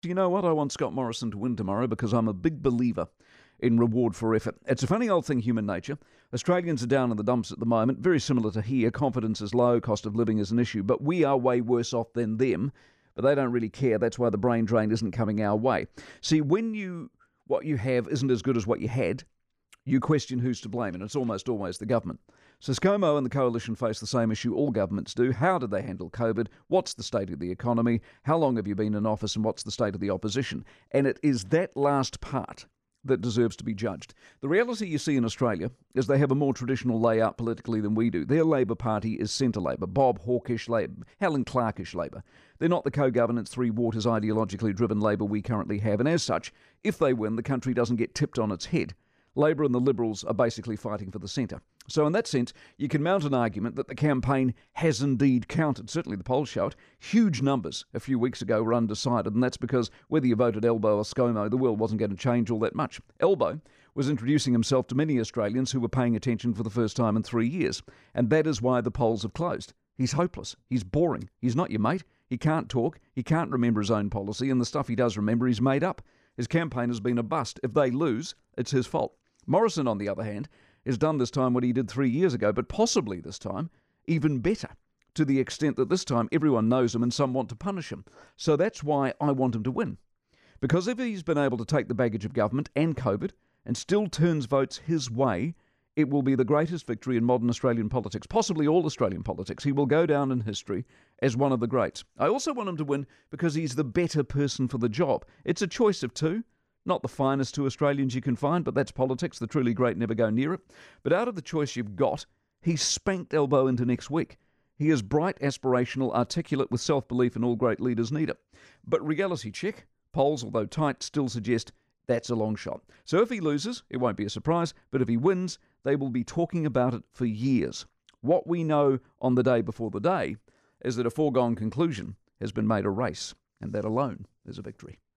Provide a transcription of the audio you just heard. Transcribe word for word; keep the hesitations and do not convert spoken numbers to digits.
You know what? I want Scott Morrison to win tomorrow because I'm a big believer in reward for effort. It's a funny old thing, human nature. Australians are down in the dumps at the moment, very similar to here. Confidence is low, cost of living is an issue, but we are way worse off than them. But they don't really care. That's why the brain drain isn't coming our way. See, when you what you have isn't as good as what you had, you question who's to blame, and it's almost always the government. So ScoMo and the Coalition face the same issue all governments do. How did they handle COVID? What's the state of the economy? How long have you been in office, and what's the state of the opposition? And it is that last part that deserves to be judged. The reality you see in Australia is they have a more traditional layout politically than we do. Their Labor Party is centre Labor, Bob Hawkish Labor, Helen Clarkish Labor. They're not the co-governance, Three Waters ideologically driven Labor we currently have, and as such, if they win, the country doesn't get tipped on its head. Labor and the Liberals are basically fighting for the centre. So in that sense, you can mount an argument that the campaign has indeed counted. Certainly the polls show it. Huge numbers a few weeks ago were undecided, and that's because whether you voted Elbow or ScoMo, the world wasn't going to change all that much. Elbow was introducing himself to many Australians who were paying attention for the first time in three years, and that is why the polls have closed. He's hopeless. He's boring. He's not your mate. He can't talk. He can't remember his own policy, and the stuff he does remember he's made up. His campaign has been a bust. If they lose, it's his fault. Morrison, on the other hand, has done this time what he did three years ago, but possibly this time even better, to the extent that this time everyone knows him and some want to punish him. So that's why I want him to win. Because if he's been able to take the baggage of government and COVID and still turns votes his way, it will be the greatest victory in modern Australian politics, possibly all Australian politics. He will go down in history as one of the greats. I also want him to win because he's the better person for the job. It's a choice of two. Not the finest two Australians you can find, but that's politics. The truly great never go near it. But out of the choice you've got, he's spanked Elbow into next week. He is bright, aspirational, articulate, with self-belief, and all great leaders need it. But reality check, polls, although tight, still suggest that's a long shot. So if he loses, it won't be a surprise, but if he wins, they will be talking about it for years. What we know on the day before the day is that a foregone conclusion has been made a race, and that alone is a victory.